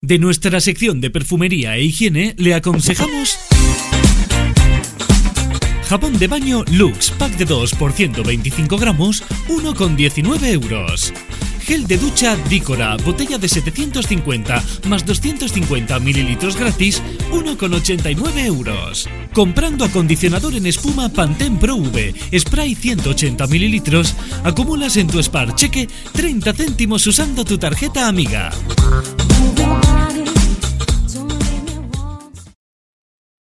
De nuestra sección de perfumería e higiene le aconsejamos jabón de baño Lux, pack de 2 por 125 gramos, 1,19 euros. Gel de ducha Dícora, botella de 750 más 250 mililitros gratis, 1,89 euros. Comprando acondicionador en espuma Pantene Pro V, spray 180 mililitros, acumulas en tu Spar Cheque 30 céntimos usando tu tarjeta amiga.